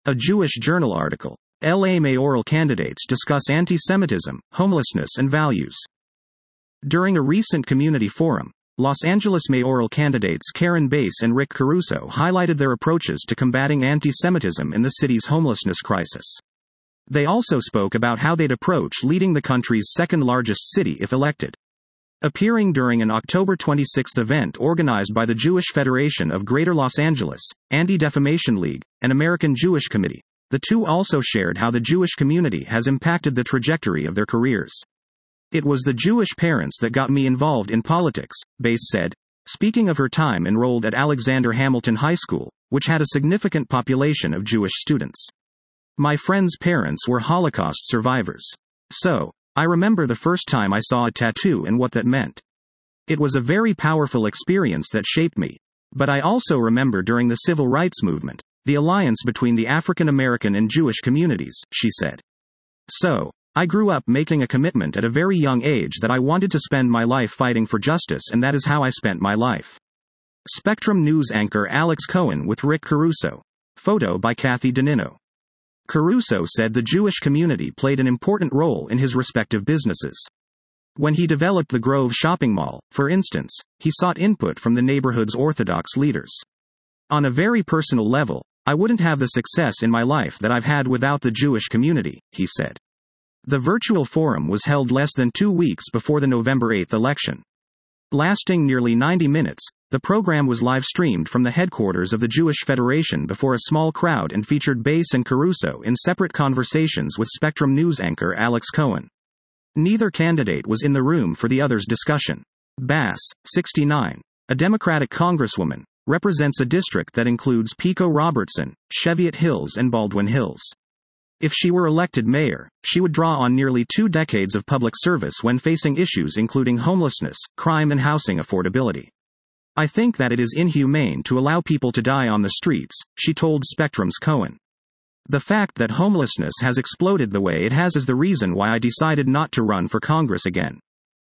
A Jewish Journal article. LA mayoral candidates discuss anti-Semitism, homelessness and values. During a recent community forum, Los Angeles mayoral candidates Karen Bass and Rick Caruso highlighted their approaches to combating anti-Semitism in the city's homelessness crisis. They also spoke about how they'd approach leading the country's second-largest city if elected. Appearing during an October 26 event organized by the Jewish Federation of Greater Los Angeles, Anti-Defamation League, and American Jewish Committee, the two also shared how the Jewish community has impacted the trajectory of their careers. "It was the Jewish parents that got me involved in politics," Bass said, speaking of her time enrolled at Alexander Hamilton High School, which had a significant population of Jewish students. "My friends' parents were Holocaust survivors. So, I remember the first time I saw a tattoo and what that meant. It was a very powerful experience that shaped me. But I also remember during the civil rights movement, the alliance between the African American and Jewish communities," she said. "So, I grew up making a commitment at a very young age that I wanted to spend my life fighting for justice, and that is how I spent my life." Spectrum News anchor Alex Cohen with Rick Caruso. Photo by Kathy Danino. Caruso said the Jewish community played an important role in his respective businesses. When he developed the Grove shopping mall, for instance, he sought input from the neighborhood's Orthodox leaders. "On a very personal level, I wouldn't have the success in my life that I've had without the Jewish community," he said. The virtual forum was held less than 2 weeks before the November 8 election. Lasting nearly 90 minutes, the program was live-streamed from the headquarters of the Jewish Federation before a small crowd and featured Bass and Caruso in separate conversations with Spectrum News anchor Alex Cohen. Neither candidate was in the room for the other's discussion. Bass, 69, a Democratic congresswoman, represents a district that includes Pico Robertson, Cheviot Hills and Baldwin Hills. If she were elected mayor, she would draw on nearly 2 decades of public service when facing issues including homelessness, crime and housing affordability. "I think that it is inhumane to allow people to die on the streets," she told Spectrum's Cohen. "The fact that homelessness has exploded the way it has is the reason why I decided not to run for Congress again."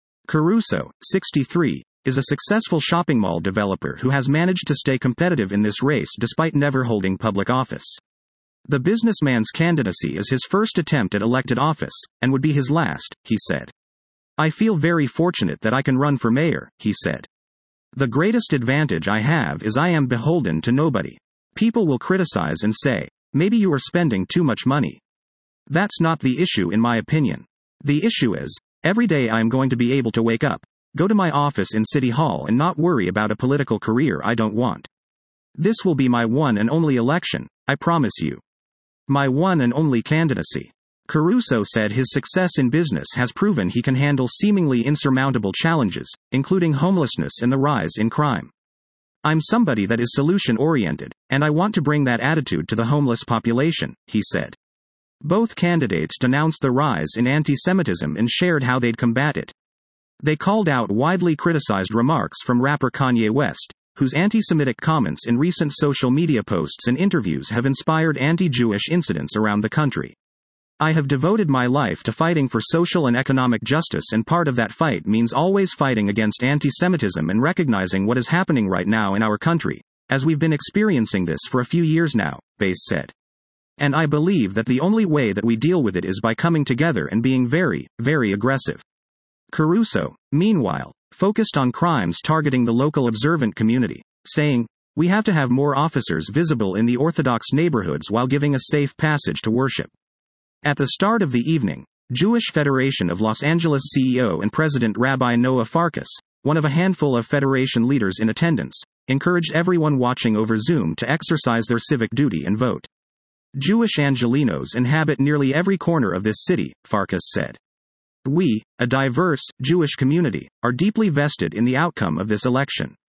Caruso, 63, is a successful shopping mall developer who has managed to stay competitive in this race despite never holding public office. The businessman's candidacy is his first attempt at elected office, and would be his last, he said. "I feel very fortunate that I can run for mayor," he said. "The greatest advantage I have is I am beholden to nobody. People will criticize and say, maybe you are spending too much money. That's not the issue in my opinion. The issue is, every day I am going to be able to wake up, go to my office in City Hall and not worry about a political career I don't want. This will be my one and only election, I promise you. My one and only candidacy." Caruso said his success in business has proven he can handle seemingly insurmountable challenges, including homelessness and the rise in crime. "I'm somebody that is solution-oriented, and I want to bring that attitude to the homeless population," he said. Both candidates denounced the rise in anti-Semitism and shared how they'd combat it. They called out widely criticized remarks from rapper Kanye West, whose anti-Semitic comments in recent social media posts and interviews have inspired anti-Jewish incidents around the country. "I have devoted my life to fighting for social and economic justice, and part of that fight means always fighting against anti-Semitism and recognizing what is happening right now in our country, as we've been experiencing this for a few years now," Bass said. "And I believe that the only way that we deal with it is by coming together and being very, very aggressive." Caruso, meanwhile, focused on crimes targeting the local observant community, saying, "We have to have more officers visible in the Orthodox neighborhoods while giving a safe passage to worship." At the start of the evening, Jewish Federation of Los Angeles CEO and President Rabbi Noah Farkas, one of a handful of Federation leaders in attendance, encouraged everyone watching over Zoom to exercise their civic duty and vote. "Jewish Angelenos inhabit nearly every corner of this city," Farkas said. "We, a diverse, Jewish community, are deeply vested in the outcome of this election.